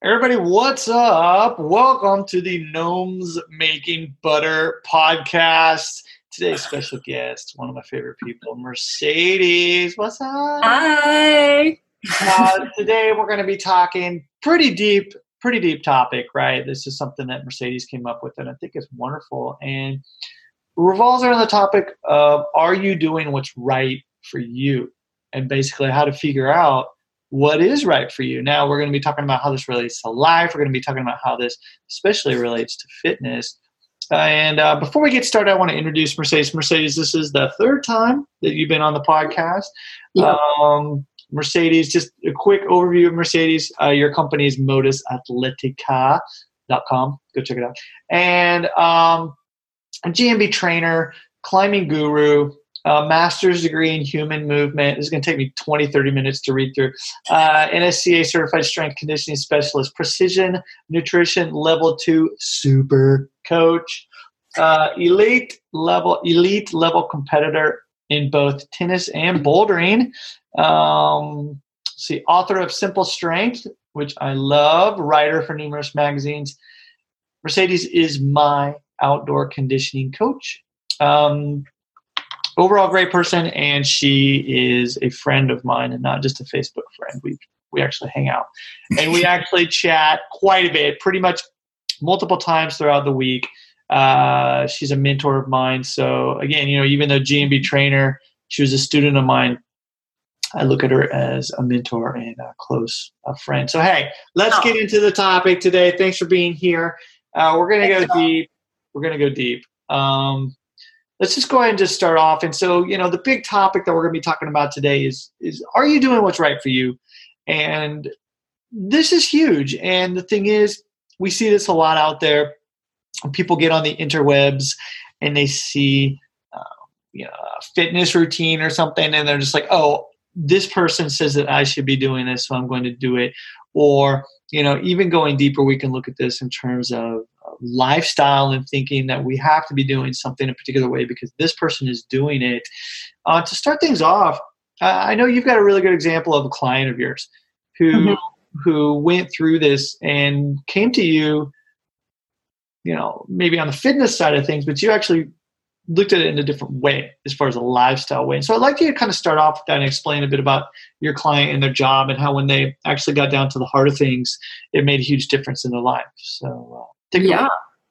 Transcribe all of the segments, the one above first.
Everybody, what's up? Welcome to the Gnomes Making Butter podcast. Today's special guest, one of my favorite people, Mercedes. What's up? Hi. Today we're going to be talking pretty deep topic, right? This is something that Mercedes came up with, and I think it's wonderful. And it revolves around the topic of, are you doing what's right for you? And basically how to figure out what is right for you. Now, we're going to be talking about how this relates to life. We're going to be talking about how this especially relates to fitness. And before we get started, I want to introduce Mercedes. Mercedes, this is the third time that you've been on the podcast. Yep. Mercedes, just a quick overview of Mercedes. Your company is modusatletica.com. Go check it out. And a GMB trainer, climbing guru, master's degree in human movement. This is going to take me 20, 30 minutes to read through. NSCA certified strength conditioning specialist, precision nutrition level 2 super coach, elite level competitor in both tennis and bouldering. Author of Simple Strength, which I love, writer for numerous magazines. Mercedes is my outdoor conditioning coach. Overall great person, and she is a friend of mine and not just a Facebook friend. We actually hang out, and we actually chat quite a bit, pretty much multiple times throughout the week. She's a mentor of mine. So again, even though GMB trainer, she was a student of mine, I look at her as a mentor and a close friend. So hey, let's get into the topic today. Thanks for being here. We're going to go deep. We're going to go deep. Let's just go ahead and just start off. And so, the big topic that we're going to be talking about today is are you doing what's right for you? And this is huge. And the thing is, we see this a lot out there. People get on the interwebs and they see, a fitness routine or something, and they're just like, oh, this person says that I should be doing this, so I'm going to do it. Or, even going deeper, we can look at this in terms of lifestyle and thinking that we have to be doing something a particular way because this person is doing it. To start things off, I know you've got a really good example of a client of yours who went through this and came to you, maybe on the fitness side of things, but you actually looked at it in a different way as far as a lifestyle way. And so I'd like you to kind of start off with that and explain a bit about your client and their job and how when they actually got down to the heart of things, it made a huge difference in their life. So take it away.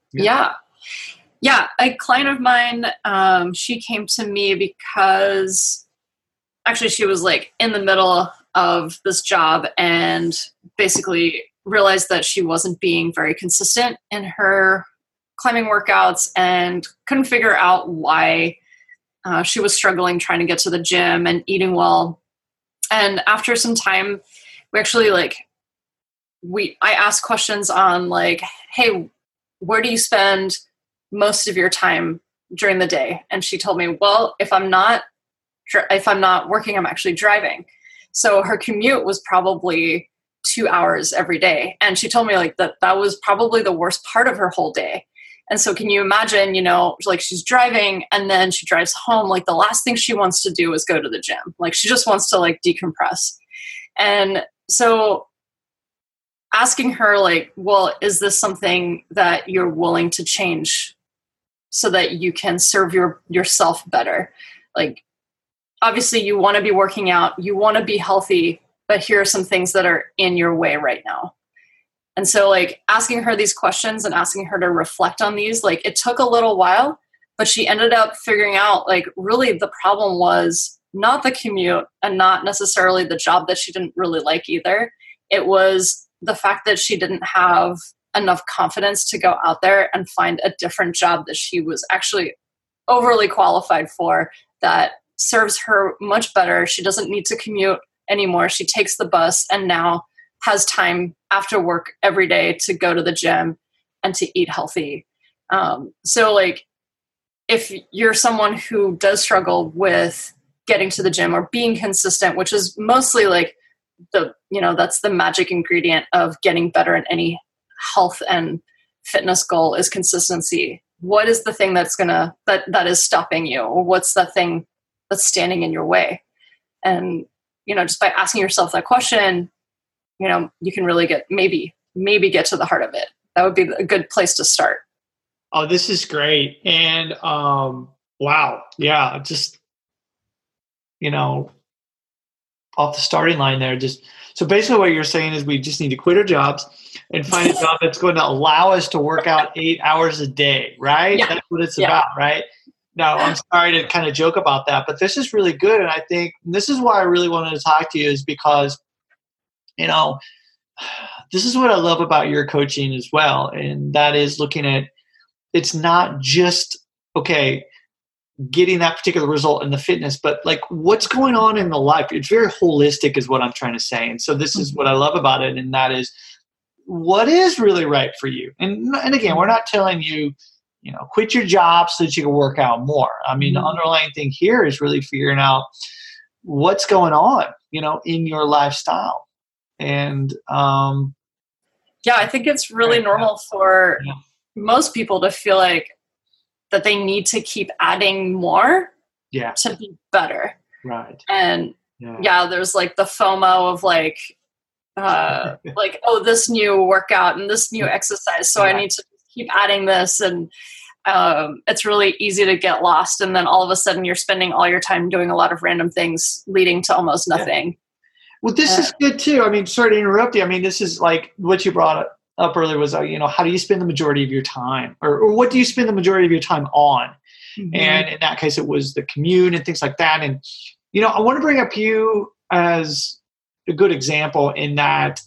Yeah. A client of mine, she came to me because actually she was like in the middle of this job and basically realized that she wasn't being very consistent in her climbing workouts and couldn't figure out why she was struggling trying to get to the gym and eating well. And after some time, we actually I asked questions on hey, where do you spend most of your time during the day? And she told me, well, if I'm not working, I'm actually driving. So her commute was probably 2 hours every day. And she told me that was probably the worst part of her whole day. And so can you imagine, she's driving and then she drives home. The last thing she wants to do is go to the gym. She just wants to decompress. And so asking her well, is this something that you're willing to change so that you can serve yourself better? Obviously you want to be working out, you want to be healthy, but here are some things that are in your way right now. And so asking her these questions and asking her to reflect on these, it took a little while, but she ended up figuring out really the problem was not the commute and not necessarily the job that she didn't really like either. It was the fact that she didn't have enough confidence to go out there and find a different job that she was actually overly qualified for that serves her much better. She doesn't need to commute anymore. She takes the bus and now has time after work every day to go to the gym and to eat healthy. So if you're someone who does struggle with getting to the gym or being consistent, which is mostly that's the magic ingredient of getting better at any health and fitness goal is consistency. What is the thing that is stopping you? Or what's the thing that's standing in your way? And, just by asking yourself that question, you can really get maybe maybe get to the heart of it. That would be a good place to start. Oh, this is great. And wow. Yeah. Just, off the starting line there, so basically what you're saying is we just need to quit our jobs and find a job that's going to allow us to work out 8 hours a day, right? Yeah. That's what it's about, right? No, I'm sorry to kind of joke about that, but this is really good. And I think this is why I really wanted to talk to you, is because, this is what I love about your coaching as well. And that is looking at, it's not just, okay, getting that particular result in the fitness, but like what's going on in the life. It's very holistic is what I'm trying to say. And so this is what I love about it. And that is what is really right for you. And again, we're not telling you, quit your job so that you can work out more. I mean, the underlying thing here is really figuring out what's going on, in your lifestyle. And, I think it's really normal for most people to feel like that they need to keep adding more to be better. Right. And there's like the FOMO of like, this new workout and this new exercise. So I need to keep adding this. And it's really easy to get lost. And then all of a sudden you're spending all your time doing a lot of random things leading to almost nothing. Well, this is good too. I mean, sorry to interrupt you. I mean, this is like what you brought up earlier was, how do you spend the majority of your time, or what do you spend the majority of your time on? Mm-hmm. And in that case, it was the commute and things like that. And, I want to bring up you as a good example in that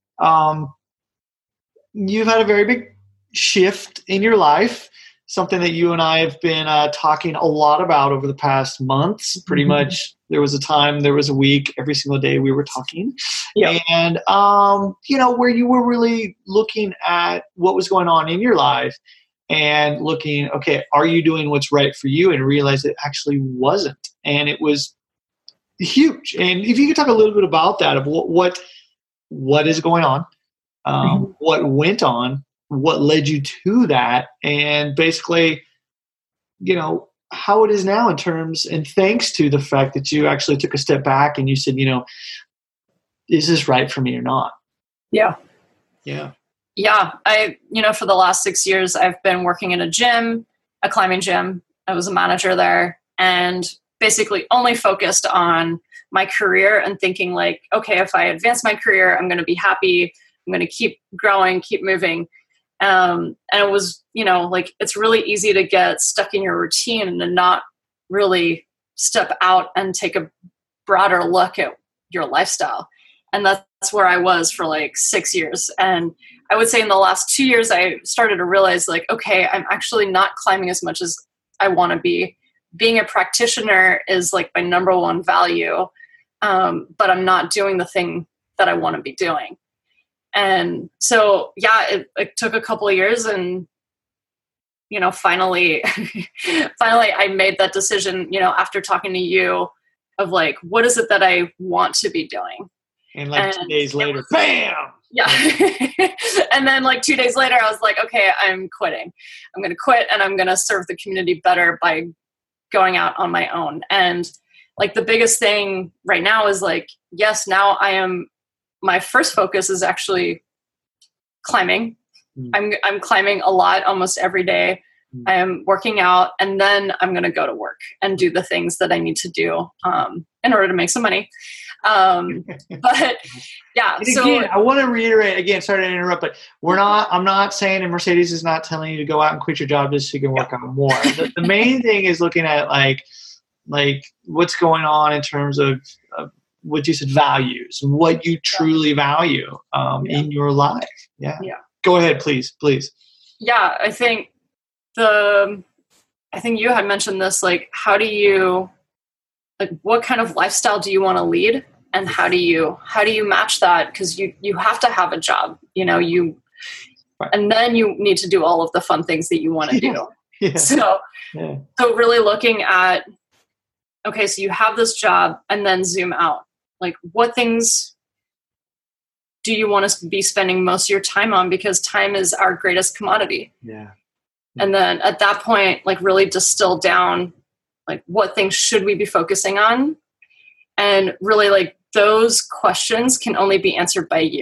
you've had a very big shift in your life, something that you and I have been talking a lot about over the past months. Pretty much there was a week, every single day we were talking. Yeah. And, where you were really looking at what was going on in your life and looking, okay, are you doing what's right for you? And realize it actually wasn't. And it was huge. And if you could talk a little bit about that, of what is going on, what went on, what led you to that, and basically, how it is now in terms, and thanks to the fact that you actually took a step back and you said, is this right for me or not? Yeah. Yeah. Yeah. For the last 6 years, I've been working in a climbing gym. I was a manager there and basically only focused on my career and thinking like, okay, if I advance my career, I'm going to be happy. I'm going to keep growing, keep moving. And it was, it's really easy to get stuck in your routine and to not really step out and take a broader look at your lifestyle. And that's where I was for like 6 years. And I would say in the last 2 years, I started to realize like, okay, I'm actually not climbing as much as I want to be. Being a practitioner is like my number one value. But I'm not doing the thing that I want to be doing. And so, it took a couple of years and, finally I made that decision, after talking to you of like, what is it that I want to be doing? And 2 days later, bam! Yeah. And then 2 days later, I was like, okay, I'm quitting. I'm going to quit and I'm going to serve the community better by going out on my own. And the biggest thing right now is yes, now my first focus is actually climbing. I'm climbing a lot, almost every day. I am working out, and then I'm going to go to work and do the things that I need to do in order to make some money. But yeah. And again, I want to reiterate again, sorry to interrupt, but I'm not saying, and Mercedes is not telling you to go out and quit your job just so you can work out more. The main thing is looking at like what's going on in terms of what you said, values, what you truly value in your life. Yeah. Go ahead, please. Yeah. I think you had mentioned this, how do you, what kind of lifestyle do you want to lead? And how do you match that? Cause you have to have a job, and then you need to do all of the fun things that you want to do. Yeah. So really looking at, okay, so you have this job and then zoom out. What things do you want to be spending most of your time on? Because time is our greatest commodity. Yeah. And then at that point, really distill down, what things should we be focusing on? And really those questions can only be answered by you.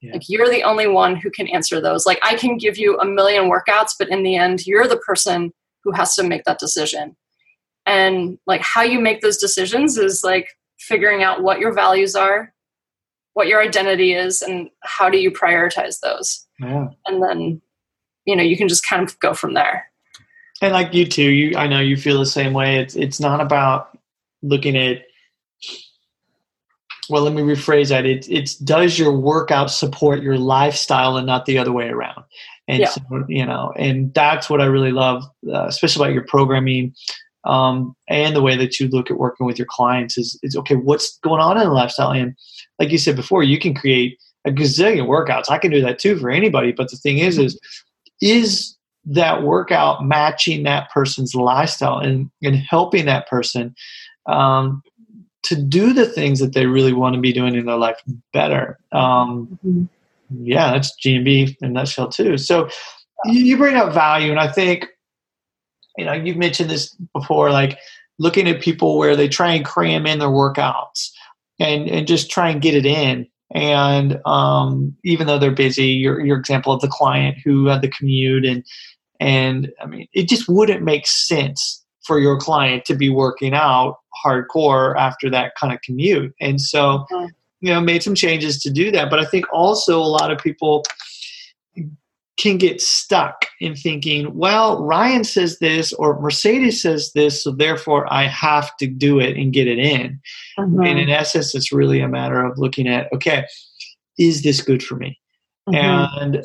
Yeah. Like, you're the only one who can answer those. Like, I can give you a million workouts, but in the end, you're the person who has to make that decision. And like, how you make those decisions is like figuring out what your values are, what your identity is, and how do you prioritize those. Yeah. And then, you can just kind of go from there. And like you too, I know you feel the same way. It's not about looking at, well, let me rephrase that. It's does your workout support your lifestyle and not the other way around? And so, and that's what I really love, especially about your programming, and the way that you look at working with your clients is okay, what's going on in the lifestyle? And like you said before, you can create a gazillion workouts. I can do that too for anybody. But the thing is that workout matching that person's lifestyle and helping that person to do the things that they really want to be doing in their life better. Yeah, that's G&B in a nutshell too. So you bring up value, and I think, you've mentioned this before, like looking at people where they try and cram in their workouts and just try and get it in. And even though they're busy, your example of the client who had the commute and I mean, it just wouldn't make sense for your client to be working out hardcore after that kind of commute. And so, made some changes to do that. But I think also a lot of people can get stuck in thinking, well, Ryan says this or Mercedes says this, so therefore I have to do it and get it in. And in essence, it's really a matter of looking at, okay, is this good for me? And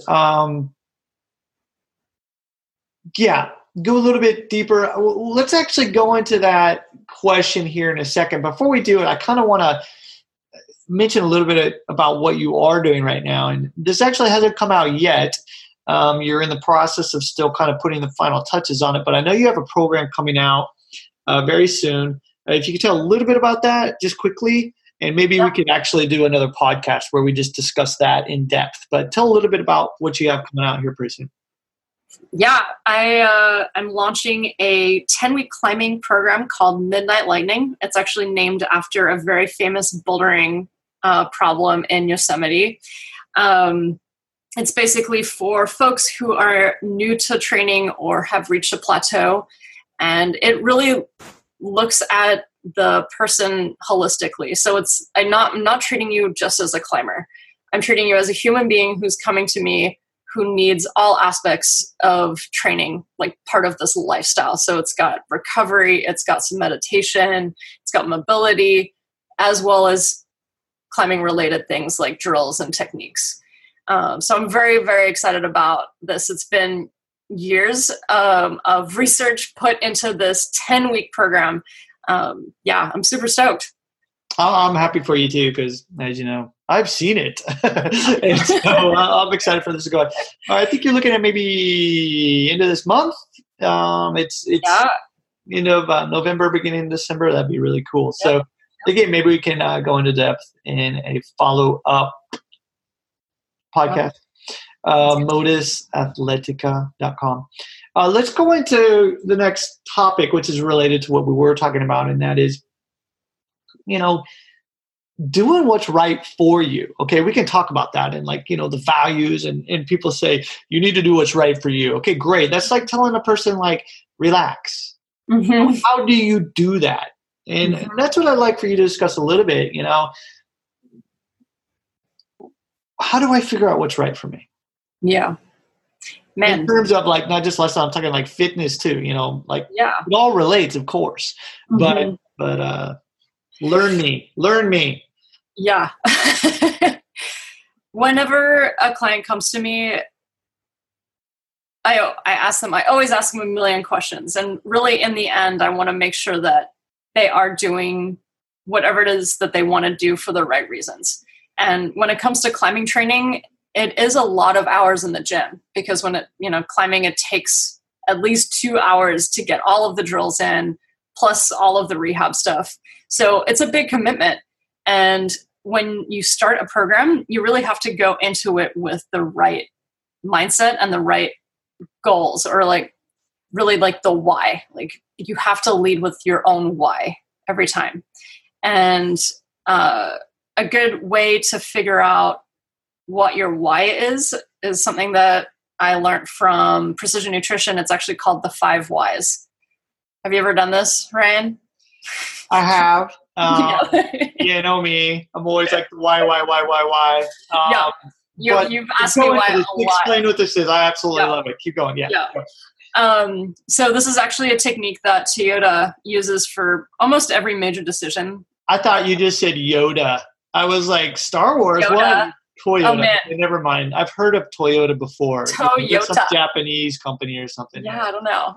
go a little bit deeper. Let's actually go into that question here in a second. Before we do it, I kind of want to mention a little bit about what you are doing right now. And this actually hasn't come out yet. You're in the process of still kind of putting the final touches on it, but I know you have a program coming out very soon. If you could tell a little bit about that just quickly, and maybe we could actually do another podcast where we just discuss that in depth. But tell a little bit about what you have coming out here pretty soon. Yeah, I'm launching a 10-week climbing program called Midnight Lightning. It's actually named after a very famous bouldering problem in Yosemite. It's basically for folks who are new to training or have reached a plateau. And it really looks at the person holistically. So I'm not treating you just as a climber. I'm treating you as a human being who's coming to me who needs all aspects of training, like part of this lifestyle. So it's got recovery, it's got some meditation, it's got mobility, as well as climbing related things like drills and techniques. So I'm very, very excited about this. It's been years of research put into this 10-week program. I'm super stoked. I'm happy for you too, because as you know, I've seen it. And so I'm excited for this to go. I think you're looking at maybe end of this month. It's end of November, beginning of December. That'd be really cool. So again, maybe we can go into depth in a follow-up podcast. Modusathletica.com. Let's go into the next topic, which is related to what we were talking about, and that is, doing what's right for you. Okay, we can talk about that and the values and people say you need to do what's right for you. Okay, great. That's like telling a person relax. How do you do that? And that's what I'd like for you to discuss a little bit. How do I figure out what's right for me? Yeah. Man. In terms of not just lifestyle, I'm talking fitness too, it all relates, of course, but learn me. Yeah. Whenever a client comes to me, I always ask them a million questions. And really in the end, I want to make sure that they are doing whatever it is that they want to do for the right reasons. And when it comes to climbing training, it is a lot of hours in the gym, because when climbing, it takes at least 2 hours to get all of the drills in, plus all of the rehab stuff. So it's a big commitment. And when you start a program, you really have to go into it with the right mindset and the right goals, or really the why. You have to lead with your own why every time. And a good way to figure out what your why is something that I learned from Precision Nutrition. It's actually called the 5 whys. Have you ever done this, Ryan? I have. You know me. I'm always like, why? You've asked me why a lot. Explain what this is. I absolutely love it. Keep going. Yeah. So this is actually a technique that Toyota uses for almost every major decision. I thought you just said Yoda. I was like, Star Wars? Yoda. What? Toyota. Oh, man. Okay, never mind. I've heard of Toyota before. Toyota. It's some Japanese company or something. Yeah, I don't know.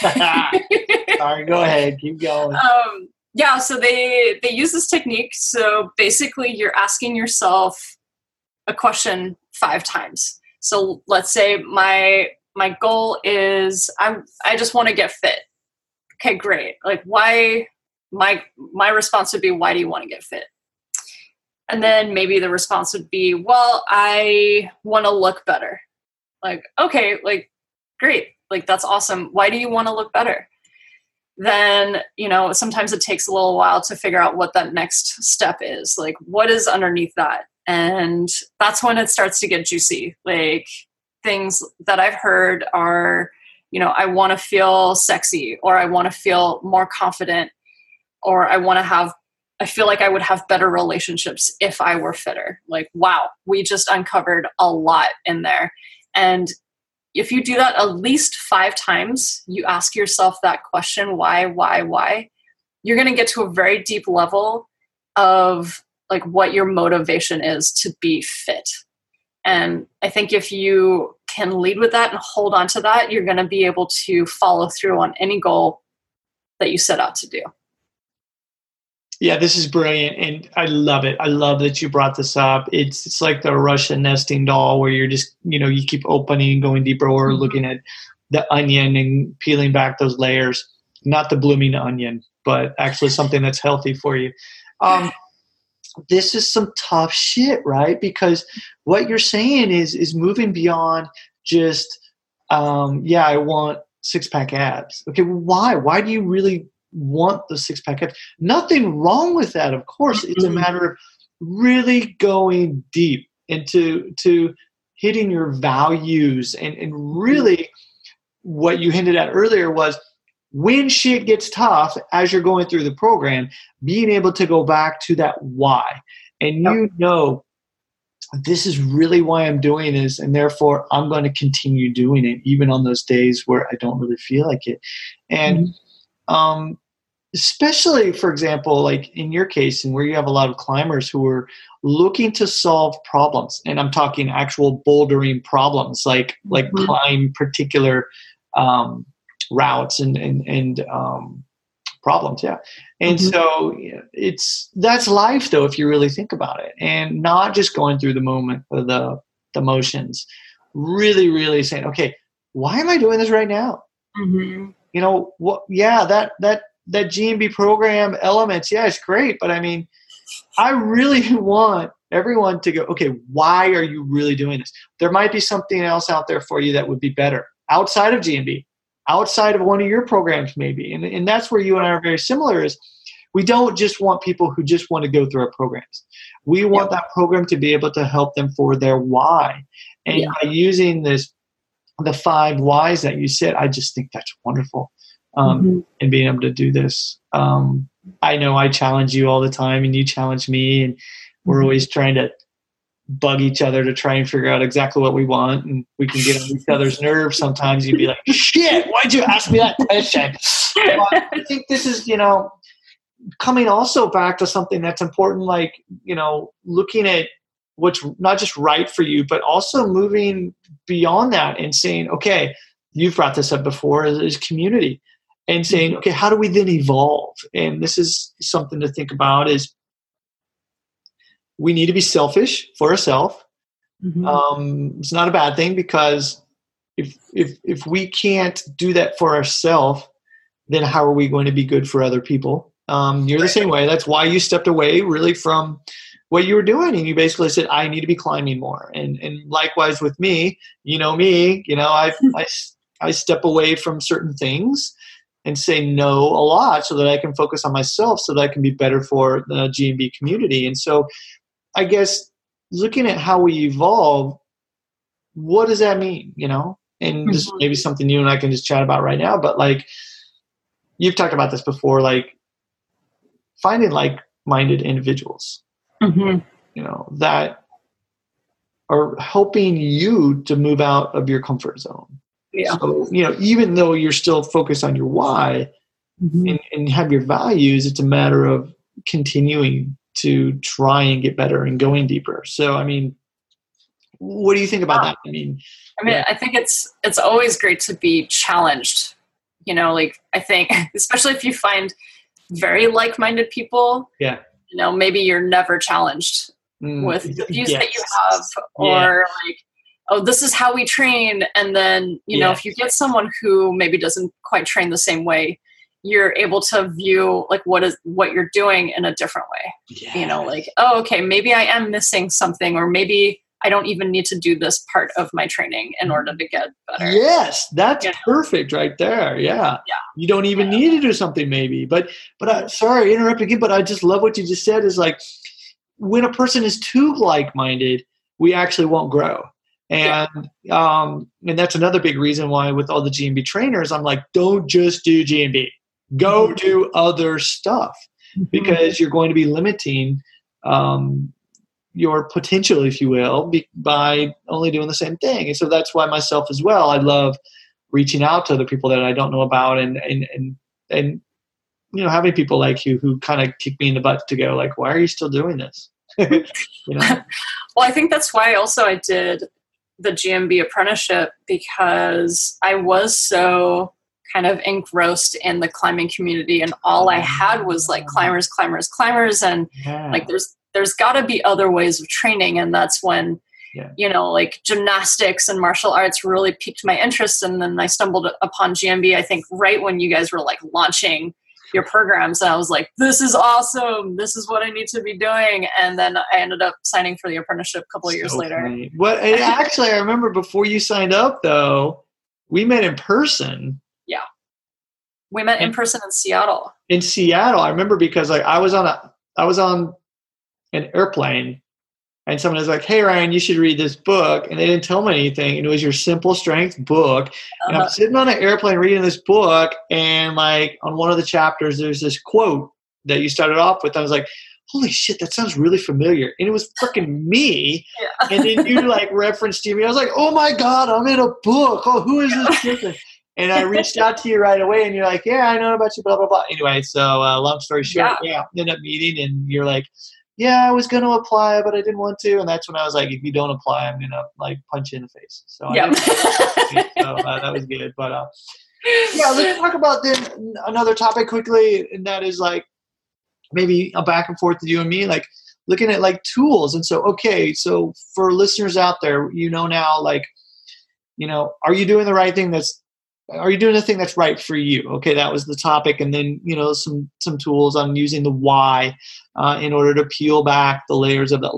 Sorry, go ahead. Keep going. So they use this technique. So basically you're asking yourself a question 5 times. So let's say my goal is I just want to get fit. Okay, great. Like, why? My response would be, why do you want to get fit? And then maybe the response would be, well, I want to look better. Like, okay, like, great. Like, that's awesome. Why do you want to look better? Then, sometimes it takes a little while to figure out what that next step is. Like, what is underneath that? And that's when it starts to get juicy. Like, things that I've heard are, I want to feel sexy, or I want to feel more confident, or I feel like I would have better relationships if I were fitter. Like, wow, we just uncovered a lot in there. And if you do that at least 5 times, you ask yourself that question, why, you're going to get to a very deep level of like what your motivation is to be fit. And I think if you can lead with that and hold on to that, you're going to be able to follow through on any goal that you set out to do. Yeah, this is brilliant, and I love it. I love that you brought this up. It's like the Russian nesting doll where you're just, you keep opening, going deeper, or looking at the onion and peeling back those layers. Not the blooming onion, but actually something that's healthy for you. This is some tough shit, right? Because what you're saying is moving beyond just, I want 6-pack abs. Okay, well, why? Why do you really want the 6-pack abs? Nothing wrong with that, of course. It's a matter of really going deep into hitting your values and really what you hinted at earlier was when shit gets tough as you're going through the program, being able to go back to that why. And this is really why I'm doing this, and therefore I'm going to continue doing it even on those days where I don't really feel like it. And especially, for example, like in your case, and where you have a lot of climbers who are looking to solve problems, and I'm talking actual bouldering problems, like climb particular routes and problems. Yeah. And so that's life though, if you really think about it, and not just going through the moment of the motions, really, really saying, okay, why am I doing this right now? What? Yeah, that GMB program elements. Yeah, it's great. But I mean, I really want everyone to go, okay, why are you really doing this? There might be something else out there for you that would be better outside of GMB. Outside of one of your programs, maybe. And that's where you and I are very similar is we don't just want people who just want to go through our programs. We want that program to be able to help them for their why. And by using the 5 whys that you said, I just think that's wonderful. And being able to do this. I know I challenge you all the time and you challenge me, and we're always trying to bug each other to try and figure out exactly what we want, and we can get on each other's nerves sometimes. You'd be like, shit, why'd you ask me that question? But I think this is, coming also back to something that's important, like, looking at what's not just right for you, but also moving beyond that and saying, okay, you've brought this up before, is community, and saying, okay, how do we then evolve? And this is something to think about is we need to be selfish for ourselves. It's not a bad thing, because if we can't do that for ourselves, then how are we going to be good for other people? You're the same way. That's why you stepped away really from what you were doing, and you basically said, I need to be climbing more. And likewise with me, I step away from certain things and say no a lot so that I can focus on myself, so that I can be better for the GMB community. And so I guess looking at how we evolve, what does that mean? And this is maybe something you and I can just chat about right now, but like, you've talked about this before, like finding like-minded individuals, that are helping you to move out of your comfort zone. Yeah. So, even though you're still focused on your why and have your values, it's a matter of continuing to try and get better and going deeper. So, I mean, what do you think about that? I think it's always great to be challenged. I think, especially if you find very like-minded people, maybe you're never challenged with the views that you have, or like, oh, this is how we train. And then, if you get someone who maybe doesn't quite train the same way, you're able to view like what you're doing in a different way. Like, oh, okay, maybe I am missing something, or maybe I don't even need to do this part of my training in order to get better. Yes, that's perfect right there. Yeah. You don't even need to do something maybe. But sorry, interrupt again, but I just love what you just said is like, when a person is too like-minded, we actually won't grow. And that's another big reason why with all the GMB trainers, I'm like, don't just do GMB. Go do other stuff, because you're going to be limiting your potential, if you will, by only doing the same thing. And so that's why myself as well, I love reaching out to other people that I don't know about and having people like you who kind of kick me in the butt to go like, why are you still doing this? Well, I think that's why also I did the GMB apprenticeship, because I was so kind of engrossed in the climbing community, and all I had was like climbers. And like, there's gotta be other ways of training. And that's when, like gymnastics and martial arts really piqued my interest. And then I stumbled upon GMB, I think right when you guys were like launching your programs. And I was like, this is awesome. This is what I need to be doing. And then I ended up signing for the apprenticeship a couple of years later. Funny. Well, and actually, I remember before you signed up, though, we met in person. Yeah. We met in person in Seattle. In Seattle. I remember because like I was on an airplane and someone was like, hey, Ryan, you should read this book. And they didn't tell me anything. And it was your Simple Strength book. And I'm sitting on an airplane reading this book. And like on one of the chapters, there's this quote that you started off with. I was like, holy shit, that sounds really familiar. And it was freaking me. Yeah. And then you like referenced to me. I was like, oh my God, I'm in a book. Oh, who is this person? And I reached out to you right away, and you're like, yeah, I know about you, blah, blah, blah. Anyway, so long story short, ended up meeting, and you're like, yeah, I was going to apply, but I didn't want to. And that's when I was like, if you don't apply, I'm going to like punch you in the face. So, that was good. But let's talk about then another topic quickly, and that is like maybe a back and forth with you and me, like looking at like tools. And so, okay, so for listeners out there, now, like, are you doing the right thing are you doing the thing that's right for you? Okay, that was the topic. And then, some tools on using the why in order to peel back the layers of the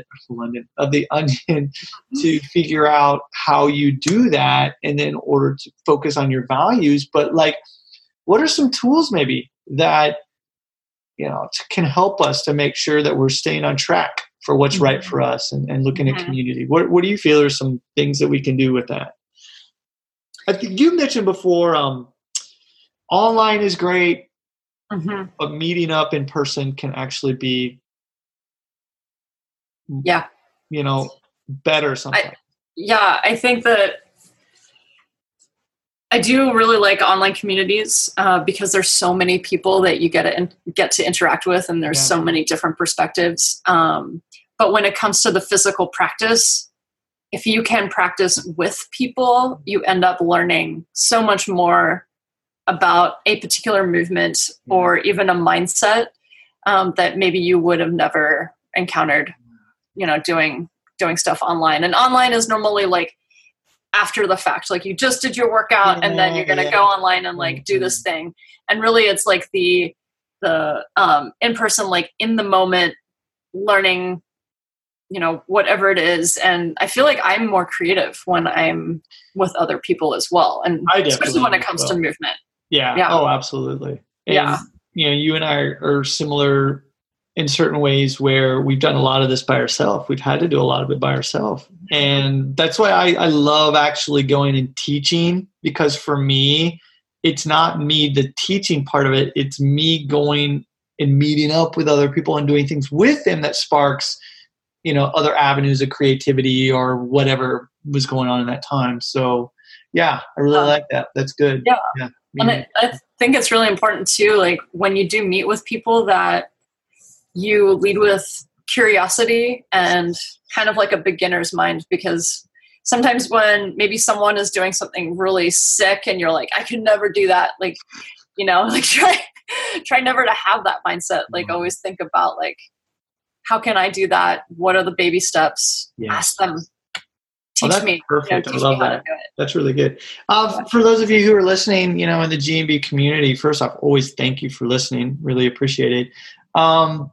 onion to figure out how you do that, and then in order to focus on your values. But like, what are some tools maybe that, can help us to make sure that we're staying on track for what's right for us and looking at community? What do you feel are some things that we can do with that? I think you mentioned before, online is great, but meeting up in person can actually be, better sometimes. I think that I do really like online communities because there's so many people that you get to interact with, and there's so many different perspectives. But when it comes to the physical practice, if you can practice with people, you end up learning so much more about a particular movement or even a mindset that maybe you would have never encountered, doing stuff online. And online is normally like after the fact, like you just did your workout and then you're going to go online and like do this thing. And really it's like the in-person, like in the moment learning, whatever it is. And I feel like I'm more creative when I'm with other people as well. And especially when it comes to movement. Yeah. Oh, absolutely. And, you and I are similar in certain ways where we've done a lot of this by ourselves. We've had to do a lot of it by ourselves. And that's why I love actually going and teaching, because for me, it's not me, the teaching part of it. It's me going and meeting up with other people and doing things with them that sparks, other avenues of creativity or whatever was going on in that time. So yeah, I really like that. That's good. Yeah. And I think it's really important too, like when you do meet with people, that you lead with curiosity and kind of like a beginner's mind, because sometimes when maybe someone is doing something really sick and you're like, I could never do that. Like, like try never to have that mindset. Like always think about like, how can I do that? What are the baby steps? Yes. Ask them. Teach me. Perfect. Teach I love me how that. to do it. That's really good. For those of you who are listening, in the GMB community, first off, always thank you for listening. Really appreciate it.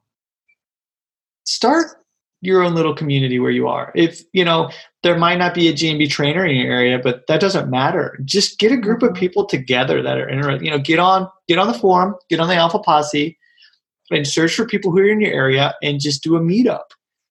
Start your own little community where you are. If, there might not be a GMB trainer in your area, but that doesn't matter. Just get a group of people together that are interested. Get on the forum, get on the Alpha Posse, and search for people who are in your area and just do a meetup.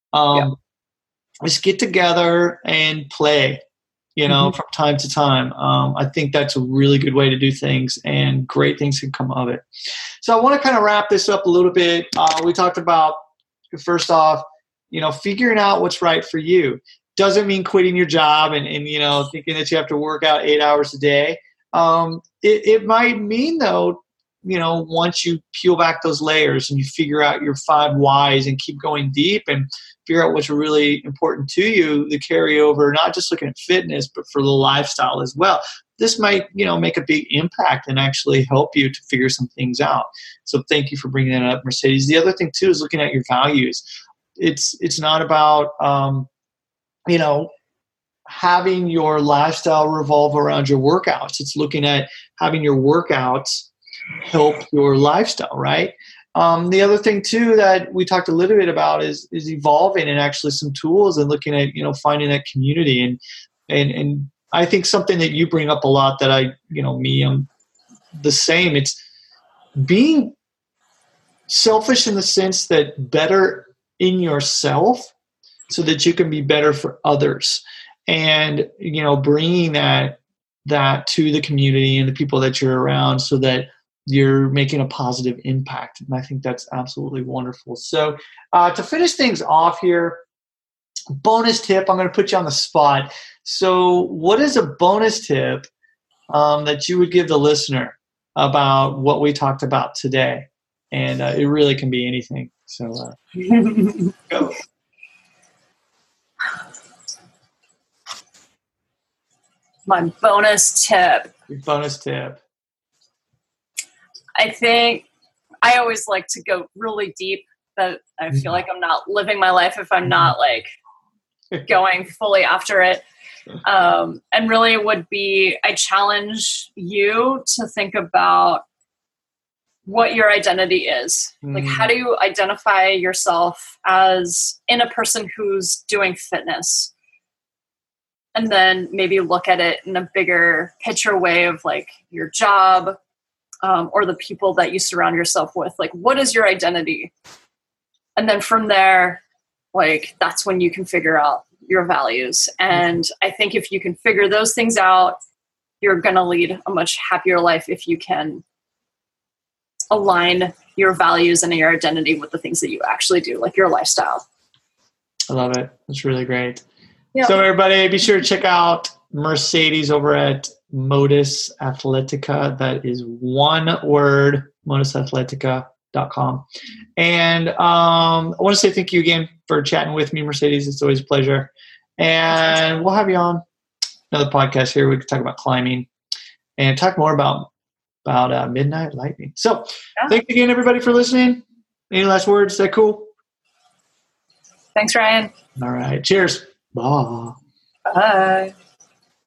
Just get together and play, from time to time. I think that's a really good way to do things, and great things can come of it. So I want to kind of wrap this up a little bit. We talked about, first off, figuring out what's right for you. Doesn't mean quitting your job and thinking that you have to work out 8 hours a day. It might mean, though, once you peel back those layers and you figure out your 5 whys and keep going deep and figure out what's really important to you, the carryover, not just looking at fitness, but for the lifestyle as well. This might, make a big impact and actually help you to figure some things out. So thank you for bringing that up, Mercedes. The other thing too is looking at your values. It's not about, having your lifestyle revolve around your workouts. It's looking at having your workouts help your lifestyle, right? The other thing too that we talked a little bit about is evolving and actually some tools and looking at, finding that community. And I think something that you bring up a lot that I'm the same. It's being selfish in the sense that better in yourself so that you can be better for others, and, bringing that to the community and the people that you're around so that you're making a positive impact. And I think that's absolutely wonderful. So to finish things off here, bonus tip, I'm going to put you on the spot. So what is a bonus tip that you would give the listener about what we talked about today? And it really can be anything. So go. My bonus tip. Your bonus tip. I think I always like to go really deep, but I feel like I'm not living my life if I'm not like going fully after it. And really would be, I challenge you to think about what your identity is. Like, how do you identify yourself as in a person who's doing fitness? And then maybe look at it in a bigger picture way of like your job, or the people that you surround yourself with. Like, what is your identity? And then from there, like, that's when you can figure out your values. And I think if you can figure those things out, you're going to lead a much happier life if you can align your values and your identity with the things that you actually do, like your lifestyle. I love it. That's really great. Yeah. So everybody, be sure to check out Mercedes over at Modus Athletica. That is one word, modusathletica.com. And I want to say thank you again for chatting with me, Mercedes. It's always a pleasure. And we'll have you on another podcast here. We can talk about climbing and talk more about Midnight Lightning. So thanks again, everybody, for listening. Any last words? Is that cool? Thanks, Ryan. All right. Cheers. Bye. Bye.